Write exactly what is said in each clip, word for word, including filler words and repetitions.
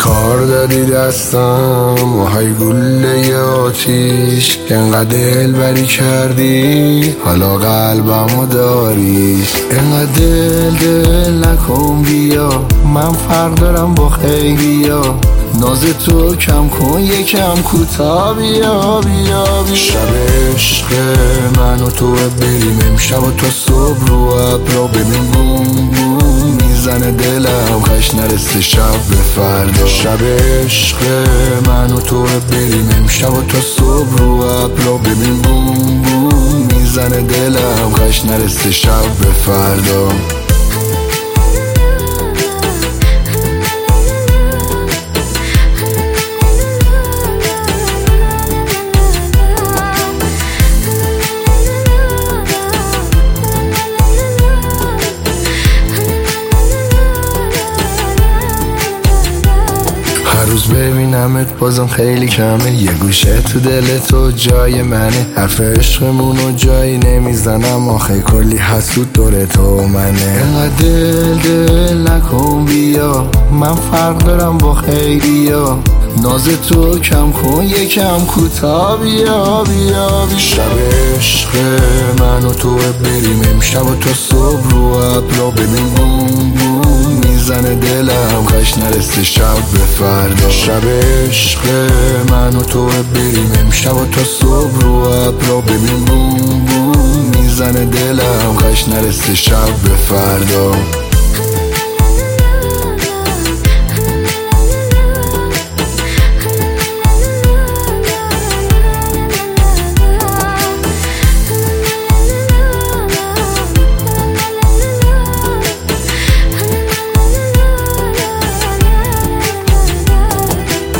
کار دادی دستم و های گله آتیش، انقدر دلبری کردی حالا قلبمو داری. انقدر دل دل نکن بیا، من فرق دارم با خیلیا. ناز تو کم کن یکم کوتاه بیا بیا بیا. شب عشق من و تو بریم امشب و تا صبح رو ابرا ببین بوم بوم میزنه دلم خش نرسه شب به فردا. شب عشق من و تو بریم امشب و تا صبح رو ابرا ببین بوم بوم میزنه دلم خش نرسه شب به فردا. هر روز ببینمت بازم خیلی کمه، یه گوشه تو دل تو جای منه. حرف عشقمونو جایی نمیزنم آخه کلی حسود دور تو و منه. انقدر دل دل نکن بیا، من فرق دارم با خیلیا. ناز تو کم کن یکم کوتاه بیا بیا بیا. شب عشق من و تو بریم امشب و تا صبح رو ابرا ببین بوم بوم میزنه دلم خش نرسه شب به فردا. شب عشق من و تو بریم امشب و تا صبح رو ابرا ببین بوم بوم میزنه دلم خش نرسه شب به فردا.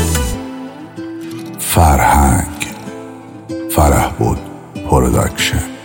فرهنگ فرح بود پروداکشن.